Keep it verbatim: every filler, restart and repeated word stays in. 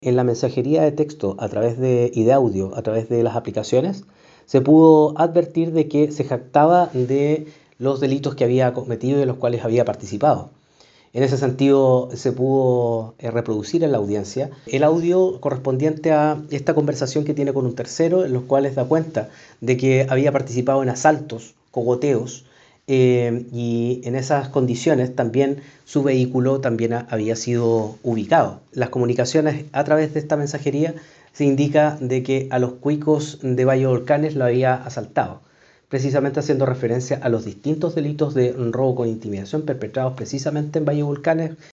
En la mensajería de texto a través de, y de audio a través de las aplicaciones, se pudo advertir de que se jactaba de los delitos que había cometido y de los cuales había participado. En ese sentido, se pudo eh, reproducir en la audiencia el audio correspondiente a esta conversación que tiene con un tercero, en los cuales da cuenta de que había participado en asaltos, cogoteos, eh, y en esas condiciones también su vehículo también ha- había sido ubicado. Las comunicaciones a través de esta mensajería se indica de que a los cuicos de Valle Volcanes lo había asaltado, precisamente haciendo referencia a los distintos delitos de robo con intimidación perpetrados precisamente en Valle Volcanes